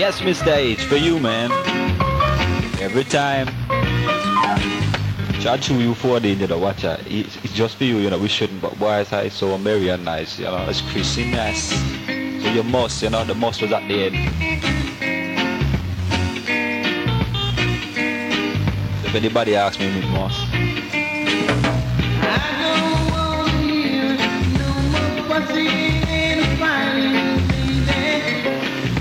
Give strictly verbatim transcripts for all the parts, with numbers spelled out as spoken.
Yes, Mister H, for you, man. Every time. Chat to you for the you know, watch it. It's just for you, you know, we shouldn't, but boys are so merry and nice, you know, it's Christmas. So you must, you know, the must was at the end. So if anybody asks me, we must. I don't want to hear no more fussing and fighting, baby.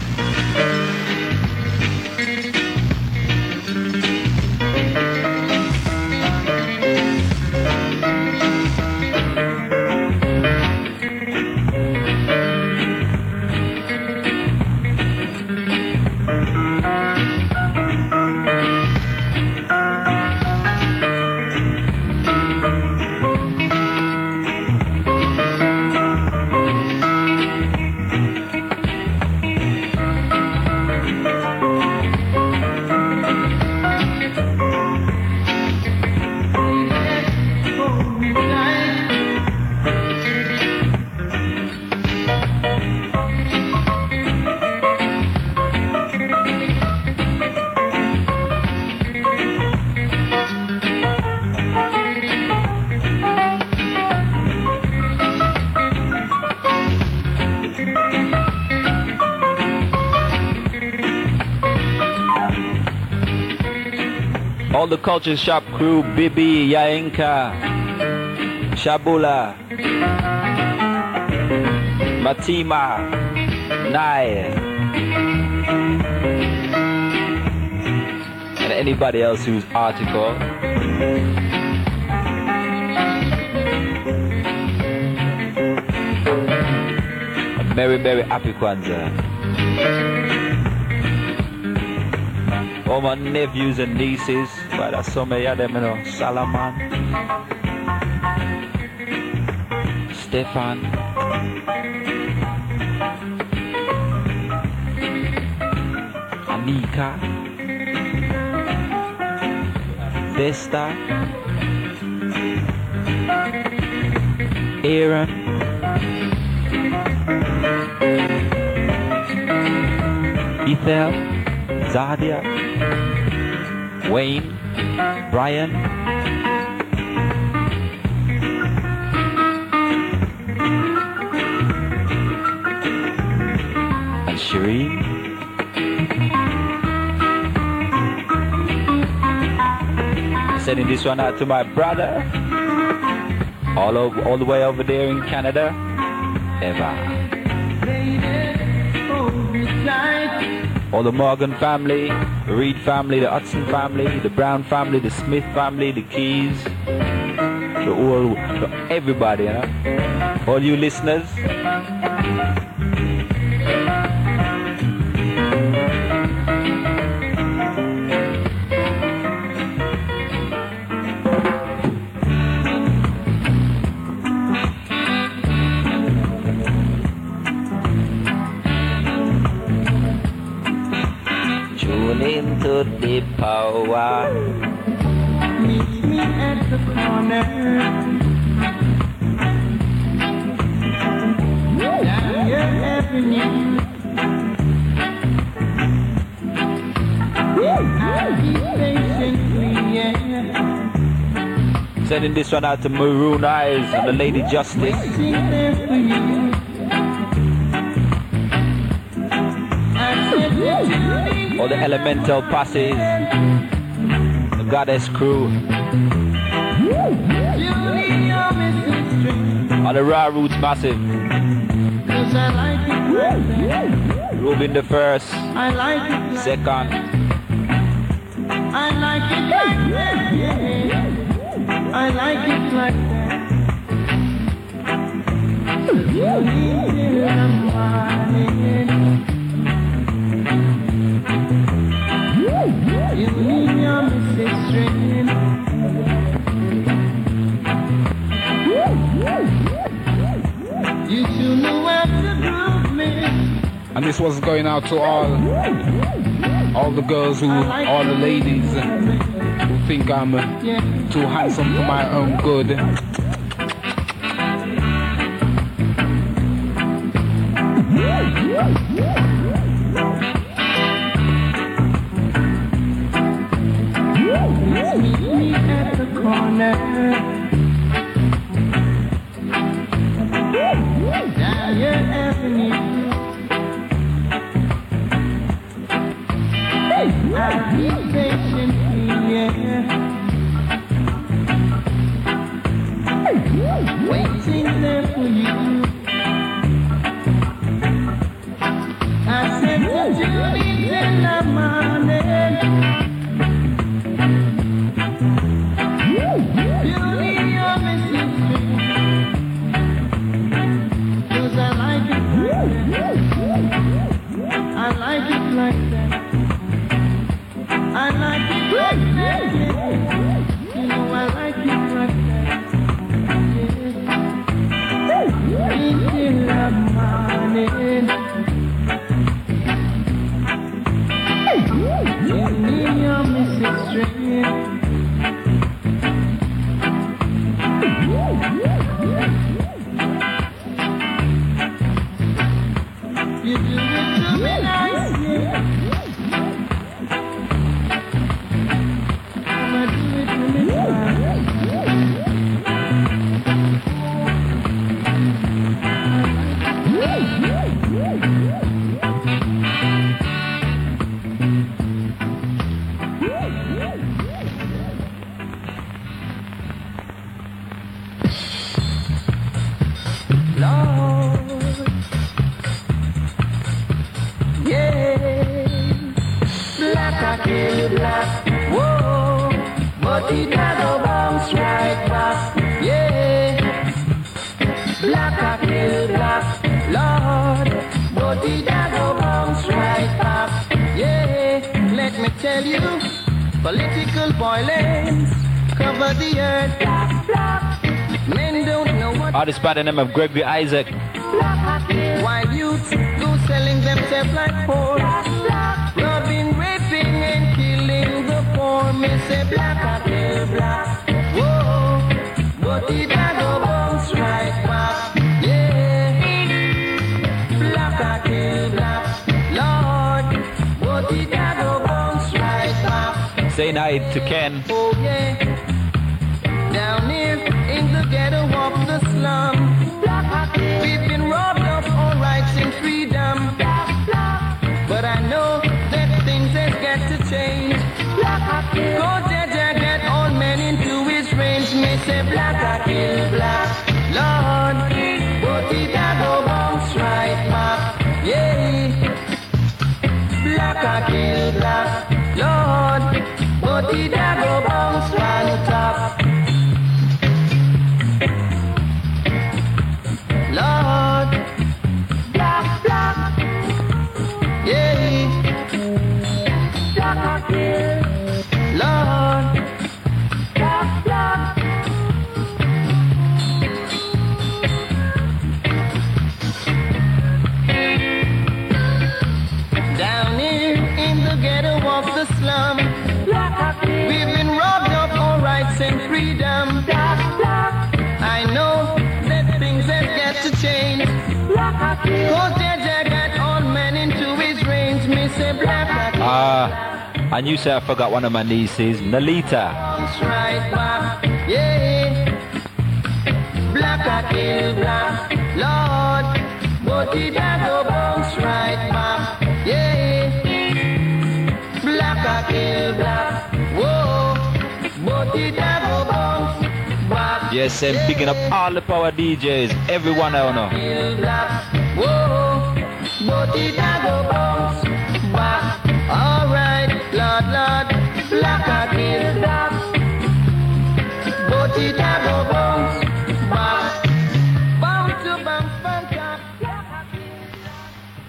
All the Culture Shop crew, Bibi, Yainka, Shabula, Matima, Nai, and anybody else who's article. A very, very happy Kwanzaa. All my nephews and nieces, but there's so many of them, you know, Salaman, Stefan, Anika, Vesta, Aaron, Ethel, Zadia, Wayne, Brian, and Shireen. Sending this one out to my brother, all over, all the way over there in Canada, Eva. All the Morgan family, the Reed family, the Hudson family, the Brown family, the Smith family, the Keys, the all, everybody, you know? All you listeners. Into the power. Meet me at the corner. Down your avenue. I'll be patiently, yeah. Sending this one out to Maroon Eyes and the Lady Justice. Waiting there for you. All the Elemental Passes, the Goddess crew, all the Raw Roots Massive, Rubin the First, Second, I like it like that, yeah. I like it like that. You need somebody. You need your sister. You should know what to do, man. And this was going out to all, all the girls who, all the ladies who think I'm too handsome for my own good. waiting there for you. I said to Judy till the morning. Judy, you're missing me. 'Cause I like it like that. I like it like that. I like it like that. Yeah. You know I like it like that. Yeah. Till the morning. You need your missing string. You do it to me nicely. I'ma do it to me political violence cover the earth. Men don't know what. Artist by the name of Gregory Isaac. While youths go selling themselves like pork, robbing, raping, and killing the poor. Me say black, I kill black. Whoa, but the dagger won't strike back. Yeah, black, I kill black. Lord, but the dagger won't strike back. Say night to Ken. Oh yeah, down here in the ghetto of the slum, we've been robbed of our rights and freedom. But I know that things have got to change. Go Jaja, get all men into his range. Me say black, I kill black. Lord, but the dagger won't strike back. Yeah, black, I kill black. Lord, but the dagger bounce on top. Lord, black, black, yeah, black, I kill. Lord, black, black. Down here in the ghetto of the slum, we've been robbed of our rights and freedom. I know that things have got to change. Cause Jaja got all men into his range. Me say black. Ah, and you say I forgot one of my nieces, Nalita. Right back. Yeah, black, I kill black. Lord, but the dagger bounce right back. Yeah, black, I kill black. Whoa, but the dagger bounce back. Yes, I'm picking up all the power D Js, everyone I know. Kill black. Whoa, but the dagger bounce back. All right, Lord, Lord, black, I kill black. But the dagger bounce back. Bound to bounce back. Black, I kill black.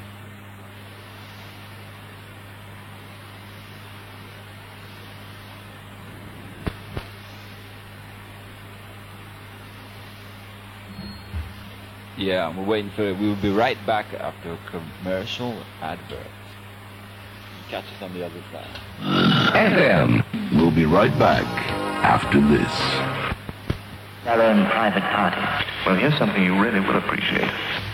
Yeah, we're waiting for it. We will be right back after a commercial advert. Catch us on the other side. F M. We'll be right back after this. Our own private party. Well, here's something you really will appreciate.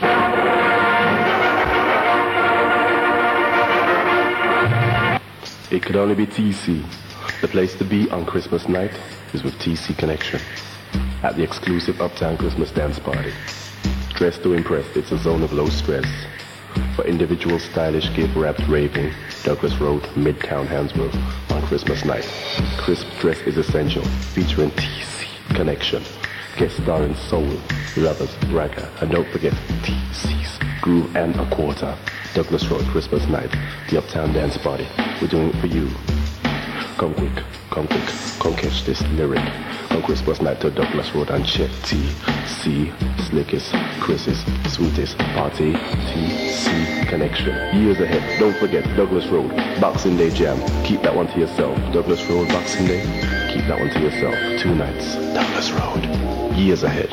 It could only be T C. The place to be on Christmas night is with T C Connection at the exclusive Uptown Christmas Dance Party. Dress to impress, it's a zone of low stress. For individual stylish gift-wrapped raving, Douglas Road, Midtown, Hansville on Christmas night. Crisp dress is essential, featuring T C Connection. Guest starring Soul, Lovers, Ragga, and don't forget T C's Groove and a Quarter. Douglas Road, Christmas night, the Uptown Dance Party. We're doing it for you. Come quick, come quick, come catch this lyric. On Christmas night to Douglas Road and check T C, Slickest, Chris's, Sweetest Party, T C Connection. Years ahead, don't forget Douglas Road, Boxing Day Jam. Keep that one to yourself. Douglas Road, Boxing Day, keep that one to yourself. Two nights, Douglas Road. Years ahead.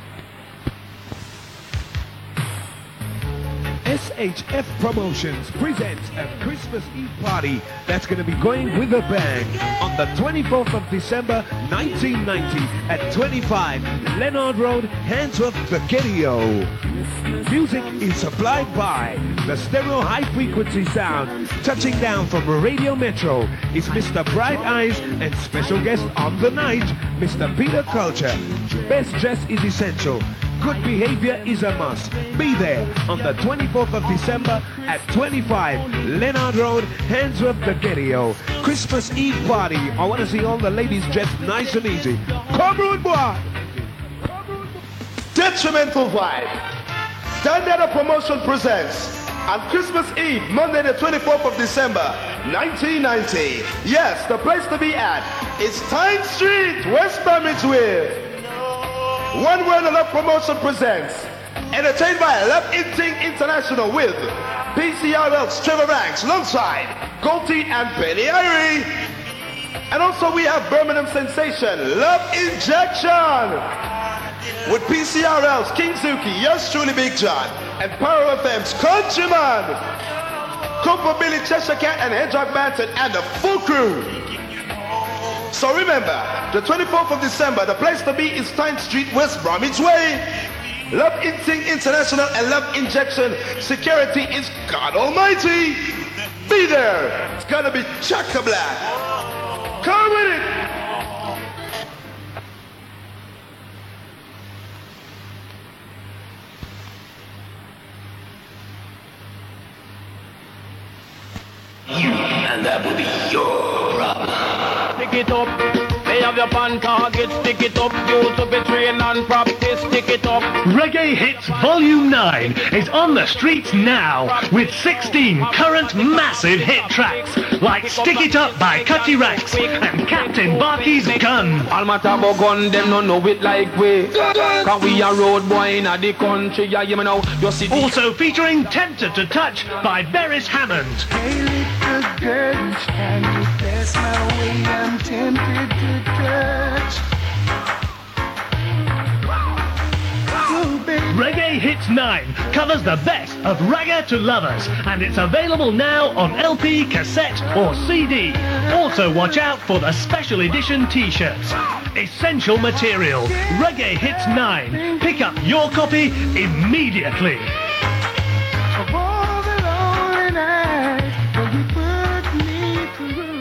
S H F Promotions presents a Christmas Eve party that's going to be going with a bang on the twenty-fourth of December nineteen ninety at twenty-five Leonard Road, Handsworth, Vaquerio. Music is supplied by the Stereo High Frequency Sound. Touching down from Radio Metro is Mister Bright Eyes and special guest on the night, Mister Peter Culture. Best dress is essential. Good behavior is a must. Be there on the twenty-fourth of December at twenty-five Leonard Road, Handsworth, Vaquerio. Christmas Eve party. I want to see all the ladies dressed nice and easy. Come on, boy! Detrimental Vibe. Dandada Promotion presents on Christmas Eve, Monday the twenty-fourth of December, nineteen ninety. Yes, the place to be at is Tyne Street, West Bromwich. One Word of Love Promotion presents, entertained by Love Inting International with P C R L's Trevor Ranks, alongside Goldie and Penny Irie. And also we have Birmingham sensation, Love Injection, with P C R L's King Zuki, yours truly Big John, and Power F M's Countryman, Cooper Billy, Cheshire Cat, and Hedgehog Banton, and the full crew. So remember, the twenty-fourth of December, the place to be is Tyne Street, West Bromwich Way. Love Inting International and Love Injection. Security is God Almighty. Be there. It's gonna be chock-a-black. Come with it. You, and that will be your problem. Stick it up, they have your pan target, stick it up, you to be trained and practice, stick it up. Reggae Hits Volume nine is on the streets now with sixteen current massive hit tracks like Stick It Up by Cutty Ranks and Captain Barkey's Gun. All matter about gun, them no know it like we. Cause we a road boy in the country, yeah, you know, you see. Also featuring Tempted to Touch by Beres Hammond. Hey little girl, can you guess my way? I'm tempted to touch. Reggae Hits nine covers the best of Ragga to Lovers, and it's available now on L P, cassette or C D. Also watch out for the special edition t-shirts. Essential material, Reggae Hits nine. Pick up your copy immediately. Of all the lonely nights when you put me through.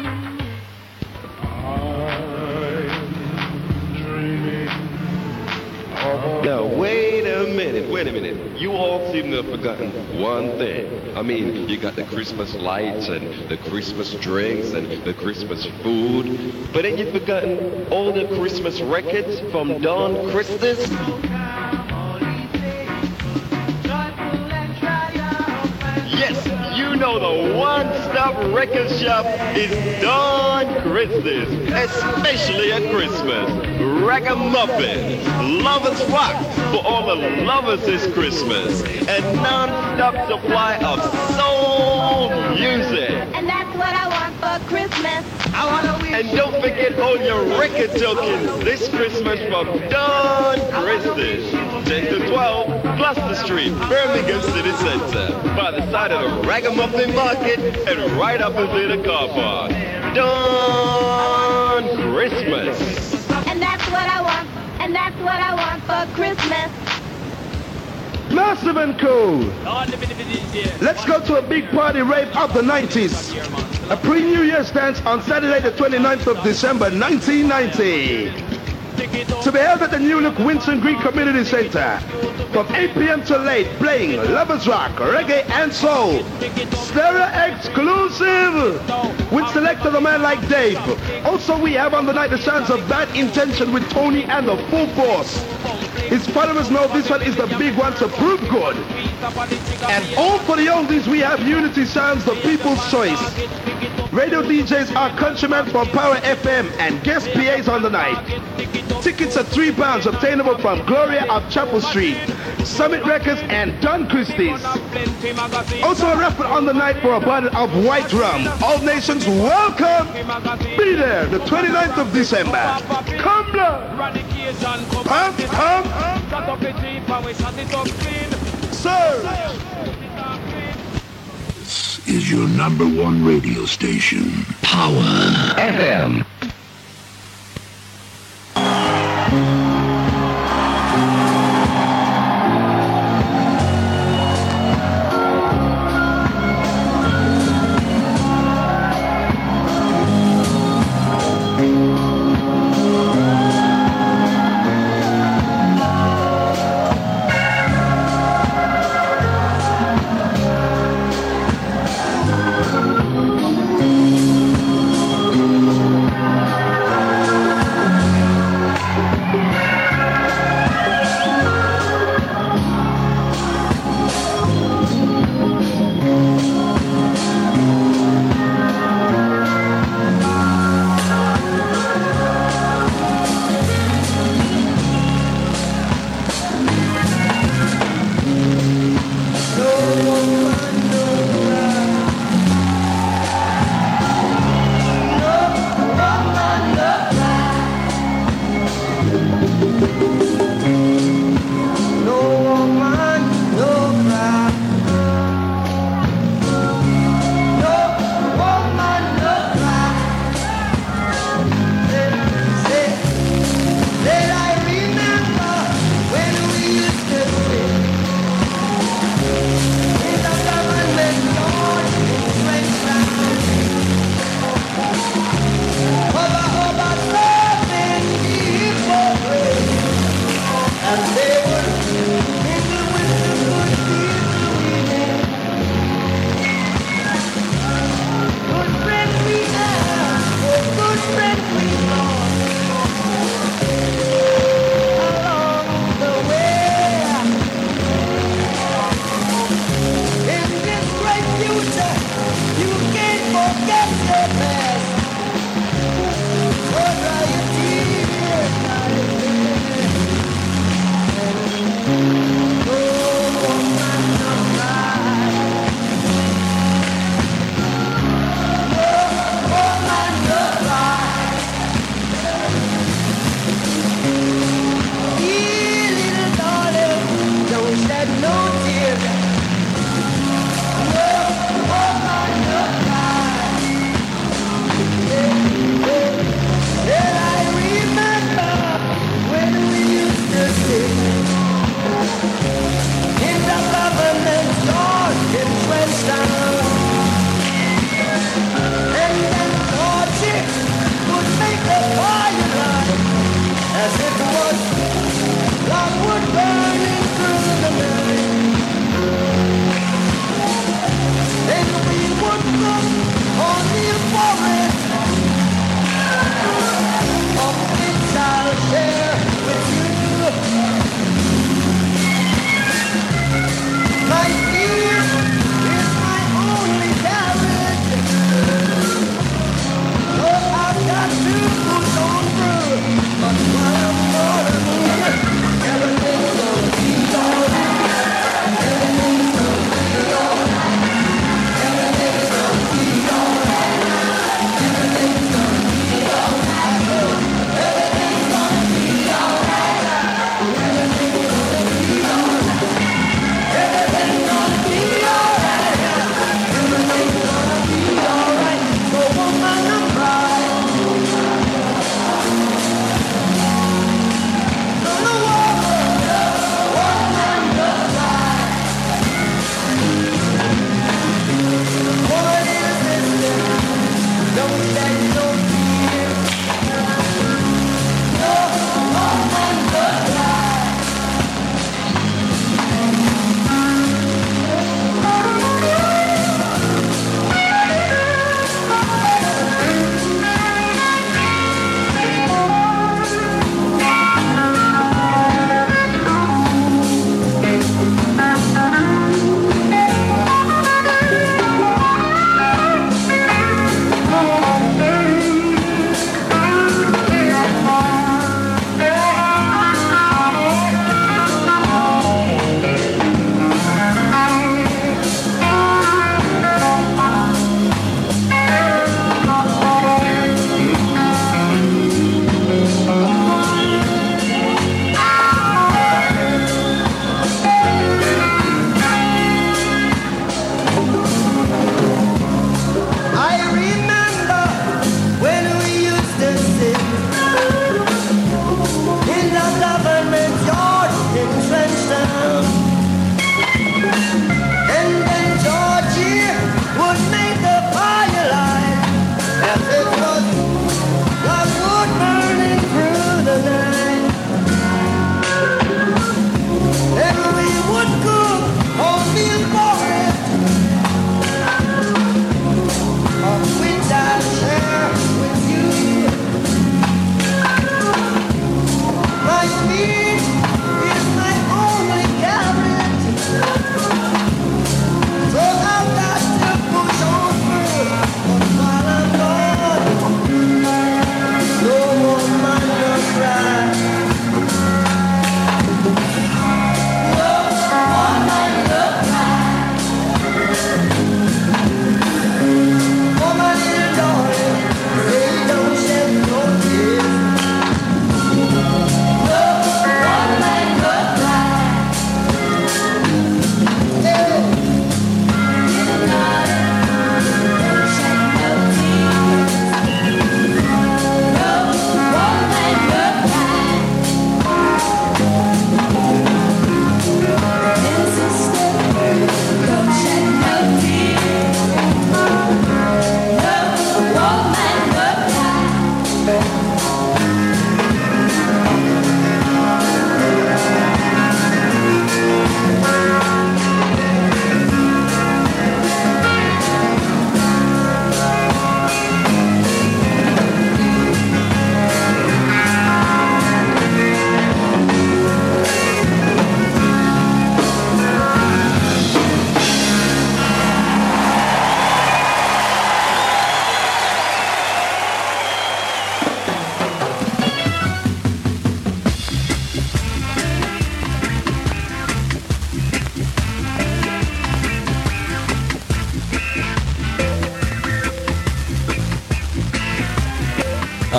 Now, wait a minute, wait a minute. You all seem to have forgotten one thing. I mean, you got the Christmas lights and the Christmas drinks and the Christmas food. But then you've forgotten all the Christmas records from Don Christus. Yes, you know the one-stop record shop is Don Christus, especially at Christmas. Ragamuffin, Lovers Rock for all the lovers this Christmas, and non-stop supply of soul music. And that's what I want for Christmas. I wanna wish. And don't forget all your record tokens this Christmas from Don Christus. ten to twelve, Gloucester Street, Birmingham City Centre, by the side of the Ragamuffin Market and right up into the car park. Don Christmas. And that's what I want, and that's what I want for Christmas. Massive and cool. Let's go to a big party rave of the nineties. A pre-New Year's dance on Saturday the twenty-ninth of December nineteen ninety. To be held at the New Look Winston Green Community Center from eight p.m. to late, playing lovers rock, reggae and soul. Stereo exclusive with selectors a man like Dave. Also we have on the night the sounds of Bad Intention with Tony and the Full Force. His followers know this one is the big one to prove good. And all for the oldies we have Unity Sounds, the people's choice. Radio D Js are Countryman from Power F M and guest P As on the night. Tickets are three pounds obtainable from Gloria of Chapel Street, Summit Records and Don Christie's. Also a raffle on the night for a bottle of white rum. All nations welcome. Be there the twenty-ninth of December. Come blood. Pump, pump. Sir. This is your number one radio station. Power F M.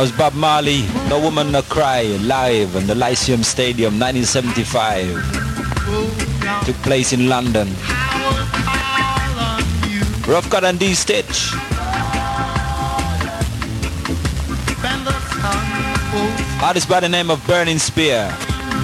was Bob Marley, No Woman No Cry, live in the Lyceum Stadium, nineteen seventy-five. Took place in London. Rough Cut and D-Stitch. Artist by the name of Burning Spear.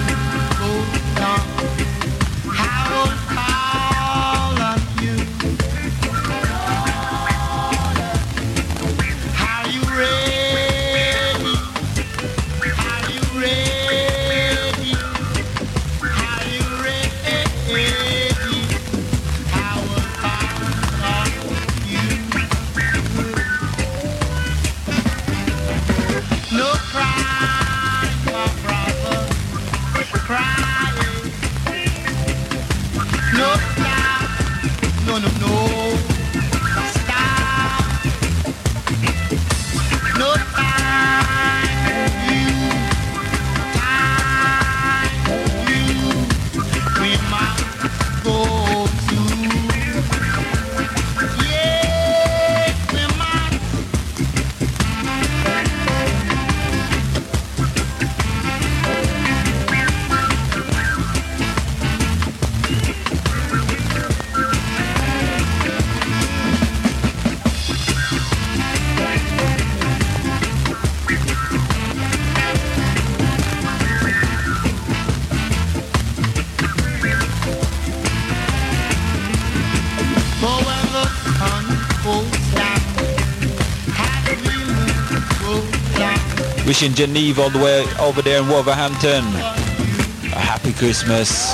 Wishing Geneva all the way over there in Wolverhampton a happy Christmas.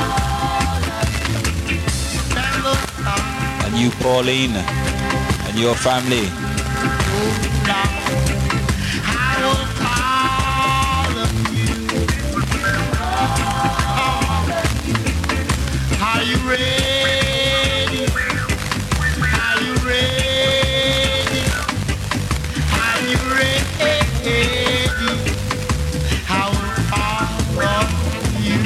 And you, Pauline, and your family. Are you ready? Are you ready? Are you ready? How are you?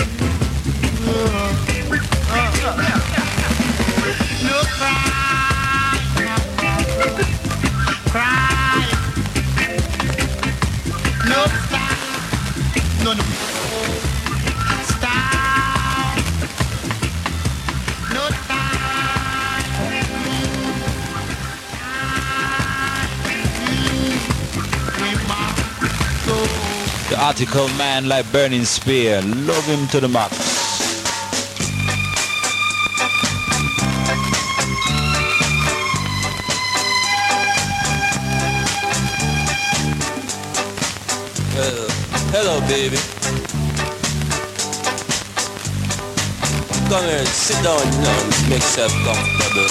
No cry, cry. No stop, no no. The article man like Burning Spear, love him to the max. Well, hello baby. Come here, sit down, you know, make yourself comfortable.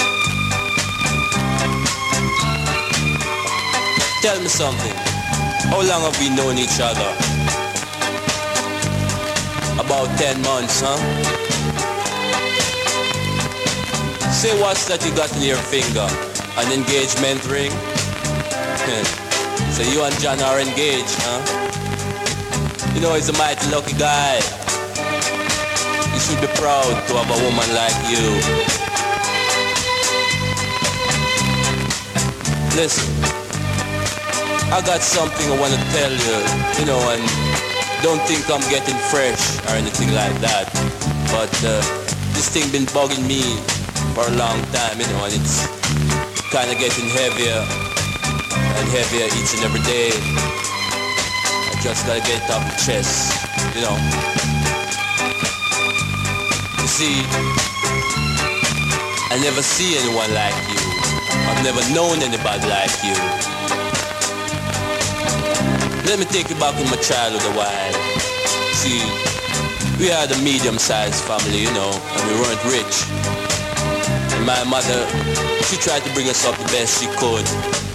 Tell me something. How long have we known each other? About ten months, huh? Say what's that you got in your finger? An engagement ring? So you and John are engaged, huh? You know he's a mighty lucky guy. You should be proud to have a woman like you. Listen, I got something I want to tell you, you know, and don't think I'm getting fresh or anything like that. But uh, this thing been bugging me for a long time, you know, and it's kind of getting heavier and heavier each and every day. I just gotta get it off the chest, you know. You see, I never see anyone like you. I've never known anybody like you. Let me take you back in my childhood a while. See, we had a medium-sized family, you know, and we weren't rich. And my mother, she tried to bring us up the best she could.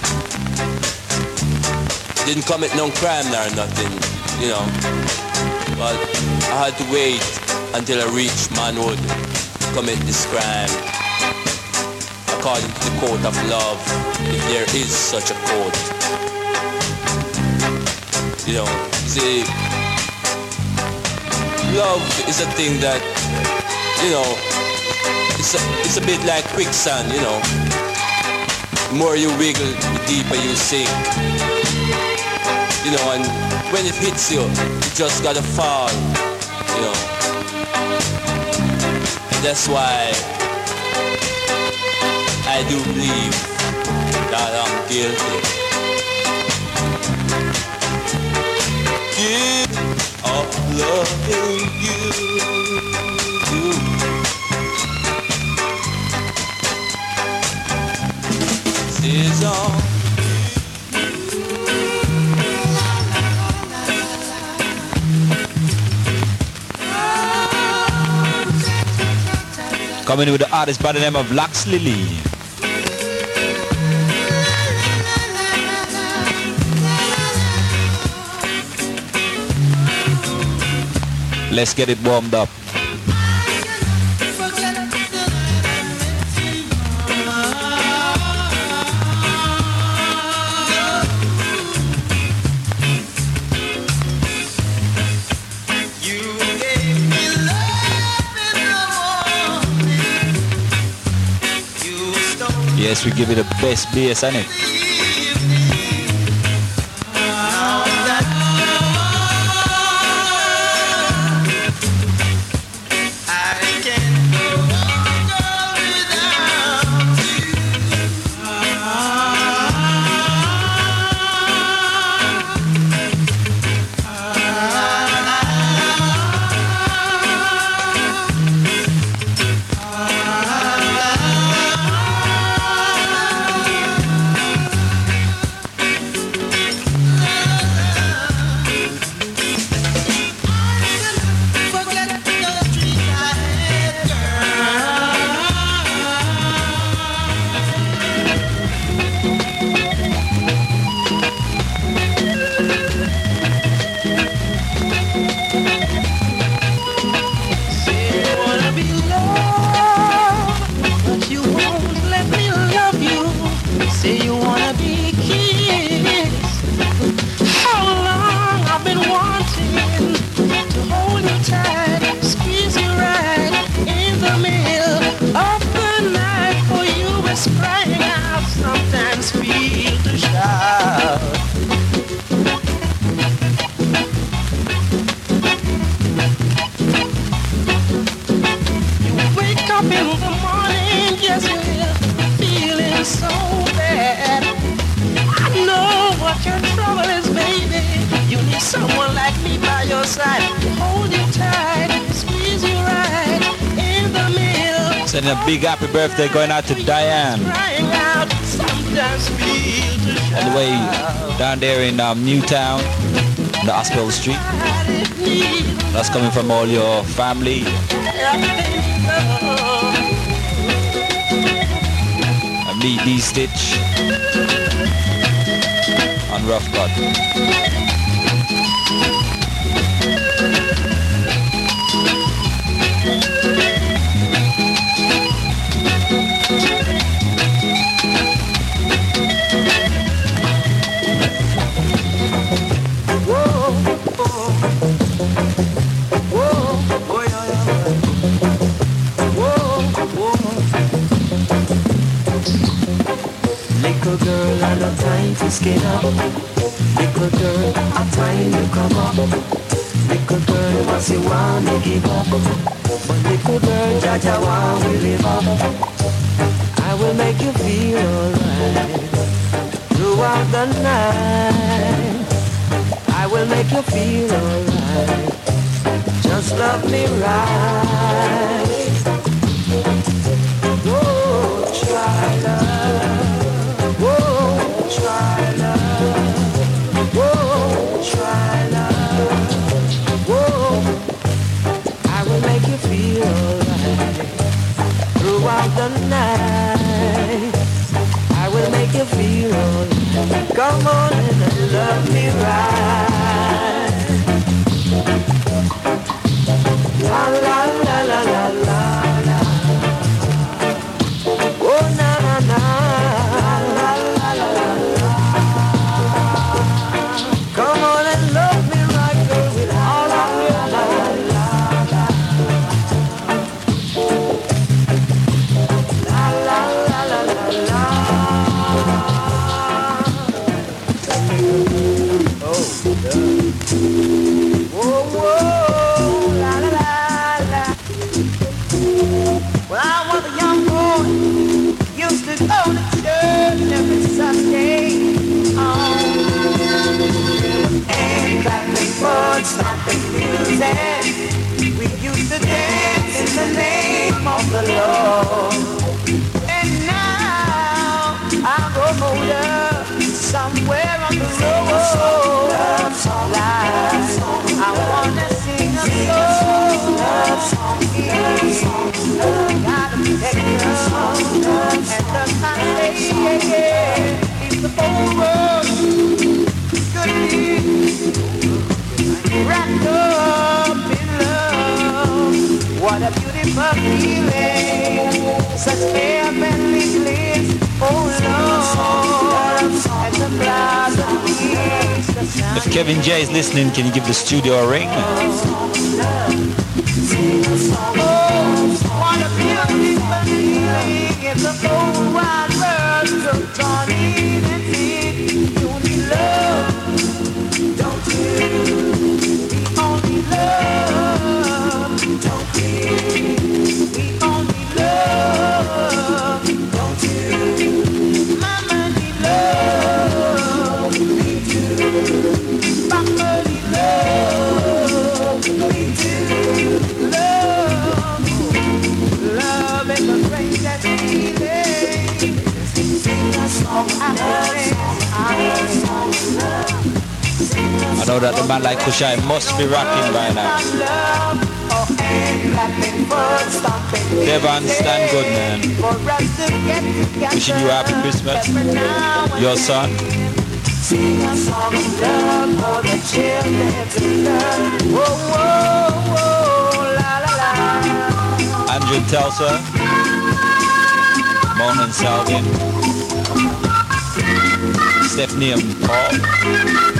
Didn't commit no crime or nothing, you know. But I had to wait until I reached manhood to commit this crime. According to the code of love, if there is such a code. You know, see, love is a thing that, you know, it's a, it's a bit like quicksand, you know. The more you wiggle, the deeper you sink. you know, and when it hits you, you just gotta fall, you know. And that's why I do believe that I'm guilty. Give up loving you. This is all. Coming with the artist by the name of Lax Lily. Let's get it warmed up. Yes, we give it the best bass, ain't it? Sending a big happy birthday going out to Diane. All the way down there in um, Newtown, the Hospital Street. That's coming from all your family. And me, D-Stitch. And Rough Cut. Little girl, I no time to skin up. Little girl, a time to come up. Little girl, once you want me give up. But little girl, Jaja want we live up. I will make you feel alright throughout the night. I will make you feel alright. Just love me right. Oh, try love. Whoa, try love. Whoa, try love. Whoa, I will make you feel alright throughout the night. I will make you feel alright. Come on and love me right. La la la la la la la. Oh na na na. Come on and love me right, girl, with all of your love. La la la la la la. Oh. gotta protect us. And the Sunday is the whole world could be wrapped up in love. What a beautiful feeling, such heavenly bliss, oh Lord, and the blood of Jesus. If Kevin J is listening, can you give the studio a ring? Oh, what a beautiful feeling, it's the whole wide world, so turn in and see, you need love, don't you? We only love, don't you? We only love, don't you? Mama need love, we do. Papa need love, we do. Love, love is the greatest feeling. Sing a song, I know that the man like Kushai must be rocking by now. Devon, stand good, man. Wishing you a happy Christmas. Your son. Sing a song of love for the children to learn. Whoa, whoa, whoa, la la la. Andrew Telsa. Mona and Salvin. Stephanie and Paul.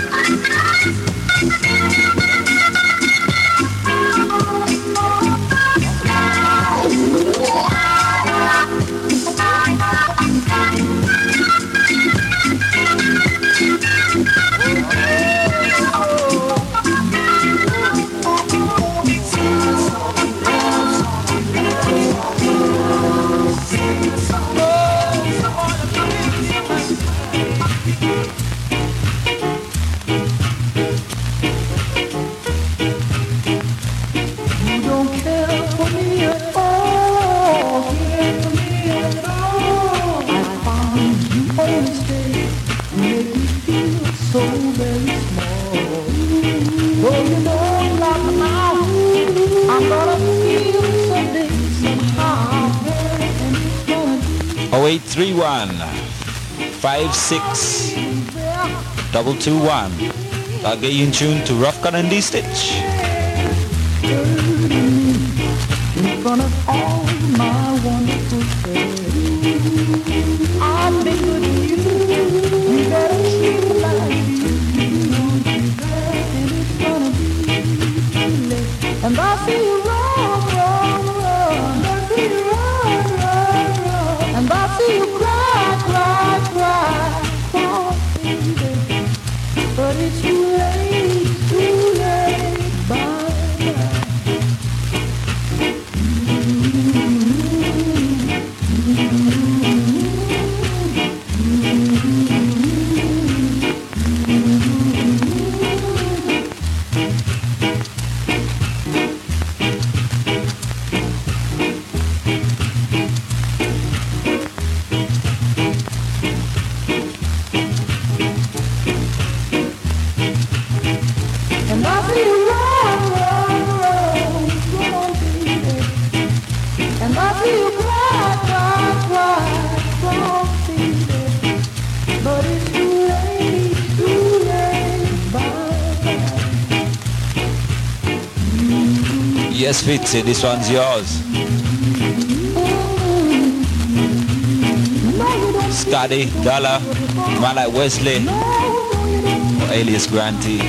oh eight three one, five six, double two one. I'll get you in tune to Rough Gun and D-Stitch. In front of all my wonderful friends, I've been good to you. You better treat me like you want to be there, and it's gonna be too late. And I see you run, run, run. I see you run, run, run. And I see you cry, cry, cry. Oh, baby, but it's too late, too late. Bye. Yes, Fitzy, this one's yours. Scotty, Dollar, man like Wesley, or alias Granty.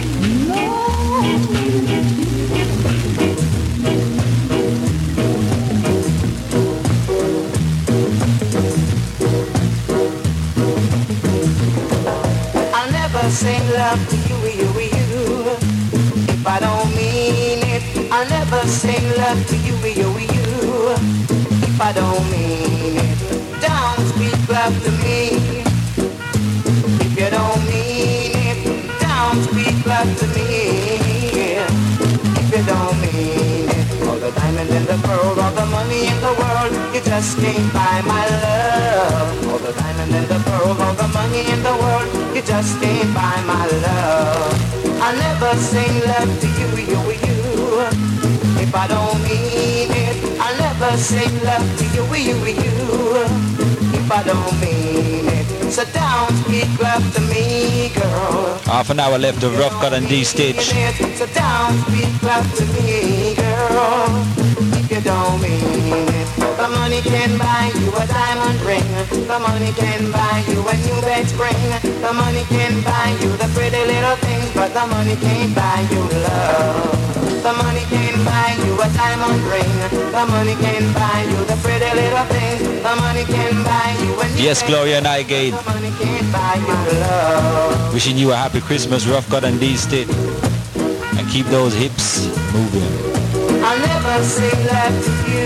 I'll never sing love to you, you, you, if I don't mean it. I'll never sing love to you, you, you, if I don't mean it. Don't speak love to me if you don't mean it. Don't speak love to me if you don't mean it. All the diamonds in the pearl, all the money in the world, you just can't buy my love. All the diamonds in the pearl, all the money in the world, you just can't buy my love. I'll never sing love to you, you, you, if I don't mean it. I'll never never say love to you, you, you, if I don't mean it. So don't speak love to me, girl. Half an hour left of Rough Cut and D-Stitch. So don't speak love to me, girl, if you don't mean it. The money can buy you a diamond ring. The money can buy you a new bed spring. The money can buy you the pretty little things, but the money can't buy you love. The money can buy you a diamond ring. The money can buy you the pretty little things. The money can buy you a new Yes, Gloria and I again. The money can't buy you love. Wishing you a happy Christmas, Rough Cut and D-Stitch. And keep those hips moving. I'll never say love to you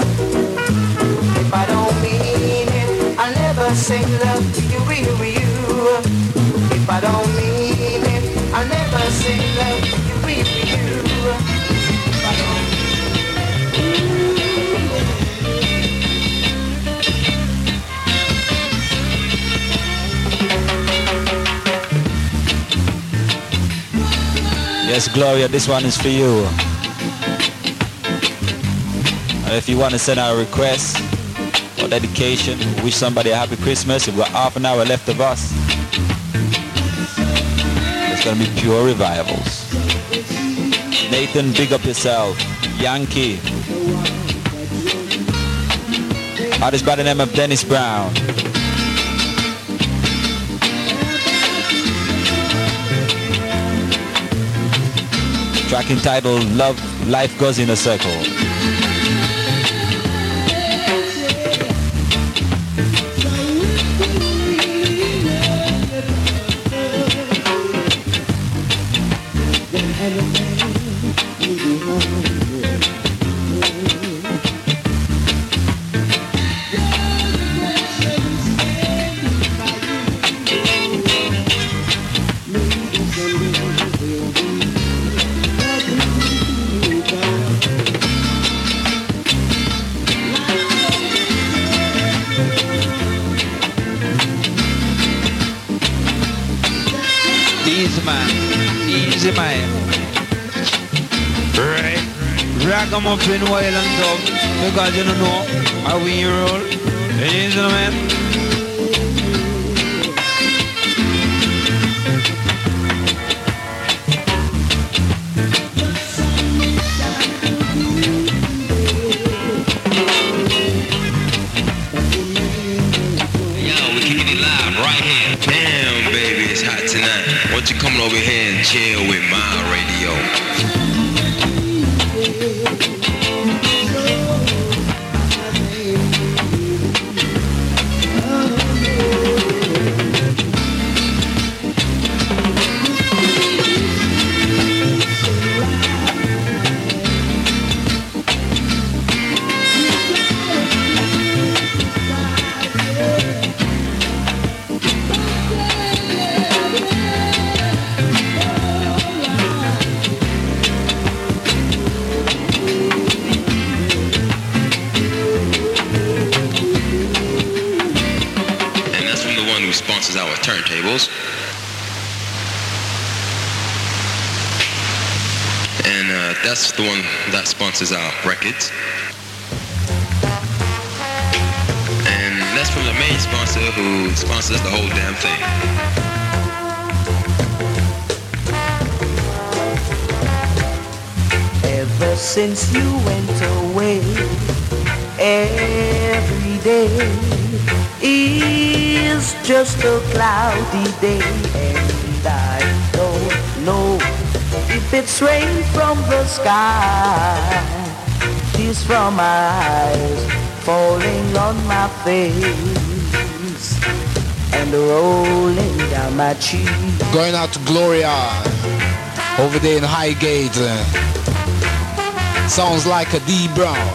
if I don't mean it. I'll never say love to you, you, you, if I don't mean it. I'll never say love to you, you, you, if I don't Yes, Gloria, this one is for you. And if you want to send out a request or dedication, wish somebody a happy Christmas, we've got half an hour left of us. It's going to be pure revivals. Nathan, big up yourself. Yankee. Artist by the name of Dennis Brown. Track entitled Love, Life Goes in a Circle. Ragamuffin while and dog, because you don't know how we roll. Ladies and gentlemen. Yo, we're kicking it live right here. Damn, baby, it's hot tonight. Why don't you come over here and chill with my radio? Our turntables, and uh, that's the one that sponsors our records, and that's from the main sponsor who sponsors the whole damn thing. Ever since you went away, every day is just a cloudy day, and I don't know if it's rain from the sky, tears from my eyes falling on my face and rolling down my cheek. Going out to Gloria over there in Highgate. Sounds like a D Brown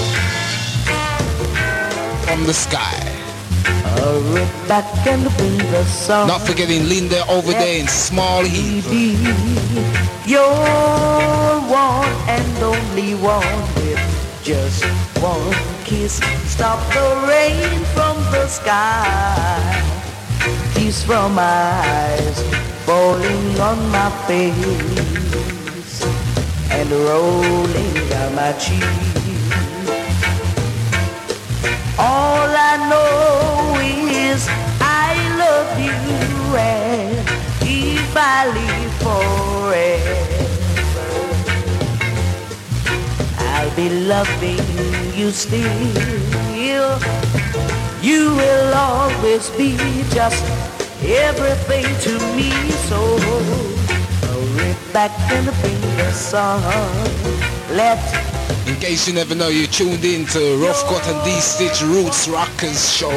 from the sky. Back and bring the sun. Not forgetting Linda over there in Small Heath. You're one and only one with just one kiss. Stop the rain from the sky. Tears from my eyes falling on my face and rolling down my cheek. loving you still. You will always be just everything to me. So rip back and bring the song. Let In case you never know, you tuned in to Rough Cut and D-Stitch Roots Rockers Show.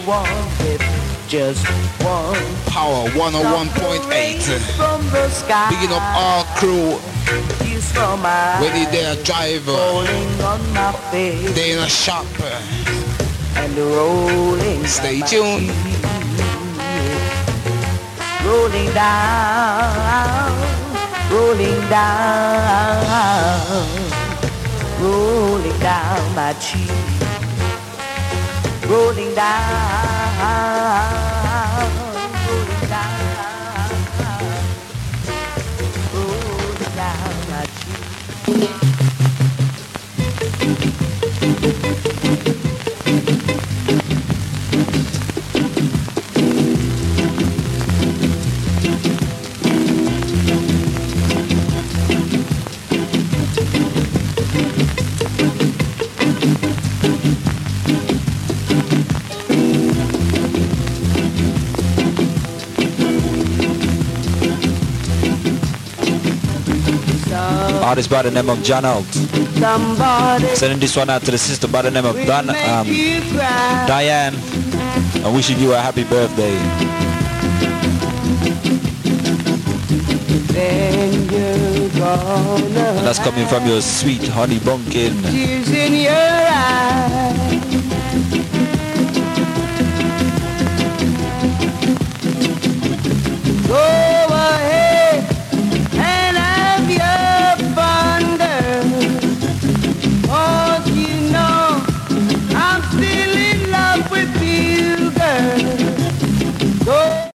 Just one Power one oh one point eight. Bigging up our crew. Whether they're a driver, they're in a shop. And rolling Stay tuned. Rolling down, rolling down, rolling down my cheek. Rolling down, rolling down, rolling down my cheek. Artist by the name of John Alt. Sending this one out to the sister by the name of Don, um, Diane, and wishing you a happy birthday. And that's coming from your sweet honey bunkin,